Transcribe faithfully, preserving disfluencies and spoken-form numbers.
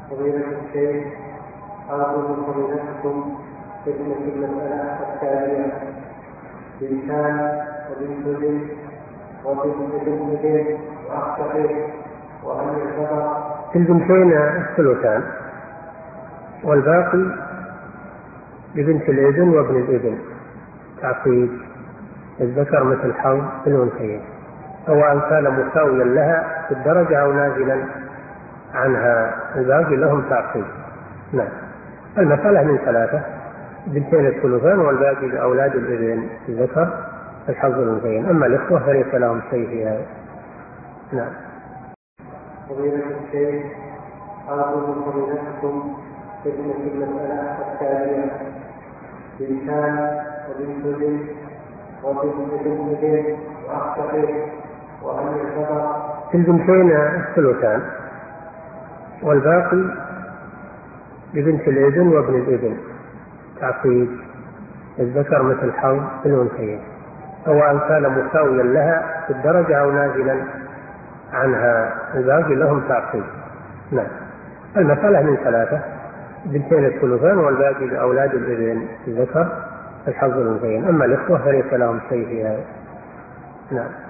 فضيلة الشيخ، أرجو من فضيلتكم خدمة المسألة التالية: بنتان وبنت بنت وبنت ابن بنت وأخ شقيق، وهل يعتبر البنتين الثلثان والباقي لبنت الابن وابن الابن تعقيد الذكر مثل حظ الأنثيين، سواء كان مساويا لها في الدرجة أو نازلا عنها، الباقي لهم تعقيد. نعم. المسألة من ثلاثة: بنتين الثلثان والباقي لأولاد الابن الذكر الحظ الأنثيين، أما الإخوة فليس لهم شيء في هذا. نعم. فضيلة الشيخ، أرجو من فضيلتكم خدمة المسألة التالية: بنتان وبنت بنت وبنت ابن بنت وأخ شقيق، وهل يعتبر البنتين الثلثان والباقي لبنت الابن وابن الابن تعقيد الذكر مثل حظ الأنثيين، سواء كان مساويا لها في الدرجة أو نازلا عنها، الباقي لهم تعقيد. نعم. المسألة من ثلاثة: بنتين الثلثان والباقي لأولاد الابن الذكر الحظ الأنثيين، أما الإخوة فليس لهم شيء في هذا. نعم.